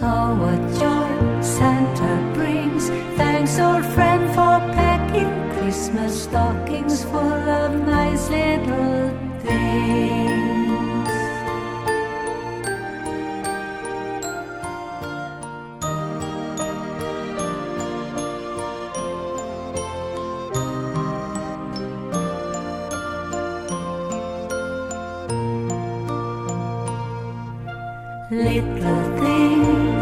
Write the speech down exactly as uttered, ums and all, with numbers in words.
Oh, what joy Santa brings. Thanks, old friend, for packing Christmas stockings full of nice little things. Little things